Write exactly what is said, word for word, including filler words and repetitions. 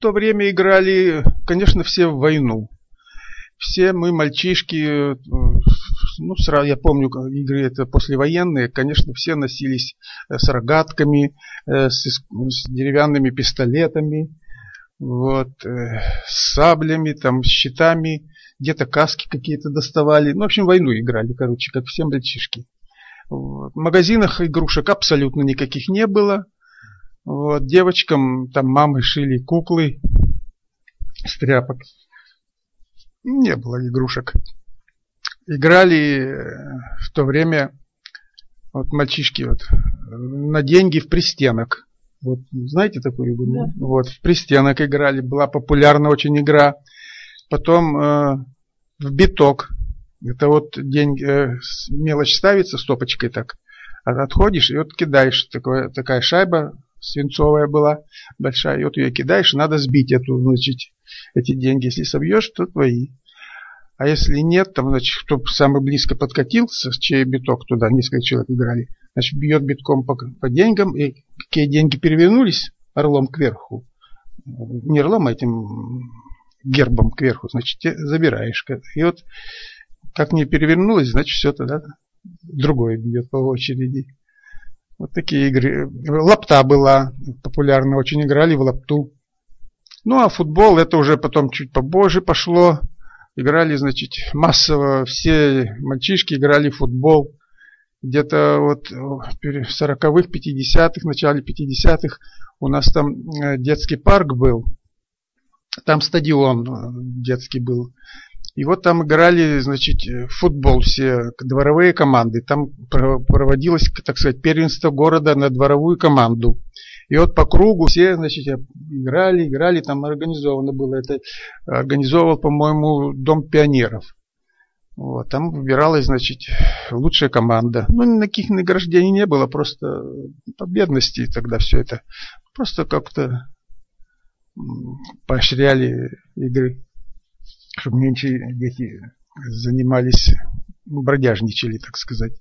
то время играли, конечно, все в войну. Все мы, мальчишки, ну, сразу, я помню, игры это послевоенные, конечно, все носились с рогатками, с, с деревянными пистолетами, вот, с саблями, там, с щитами, где-то каски какие-то доставали. Ну, в общем, войну играли, короче, как все мальчишки. Вот. В магазинах игрушек абсолютно никаких не было. Вот. Девочкам там мамы шили куклы с тряпок. Не было игрушек. Играли в то время вот мальчишки вот, на деньги в пристенок. Вот, знаете такую игру? Да. Вот, в пристенок играли. Была популярна очень игра. Потом э, в биток. Это вот деньги, э, мелочь ставится стопочкой так. Отходишь и вот кидаешь. Такое, такая шайба свинцовая была большая. И вот ее кидаешь. Надо сбить эту, значит, эти деньги. Если собьешь, то твои. А если нет, там, значит, кто самый близко подкатился, чей биток туда, несколько человек играли, значит, бьет битком по, по деньгам, и какие деньги перевернулись орлом кверху, не орлом, а этим гербом кверху, значит, те забираешь. И вот, как не перевернулось, значит, все тогда другое бьет по очереди. Вот такие игры. Лапта была популярна, очень играли в лапту. Ну, а футбол, это уже потом чуть побольше пошло. Играли, значит, массово, все мальчишки играли в футбол. Где-то вот в сороковых, пятидесятых, начале пятидесятых у нас там детский парк был. Там стадион детский был. И вот там играли, значит, в футбол все дворовые команды. Там проводилось, так сказать, первенство города на дворовую команду. И вот по кругу все, значит, играли, играли, там организовано было. Это организовывал, по-моему, Дом пионеров. Вот, там выбиралась, значит, лучшая команда. Ну, никаких награждений не было, просто по бедности тогда все это. Просто как-то поощряли игры, чтобы меньше дети занимались, бродяжничали, так сказать.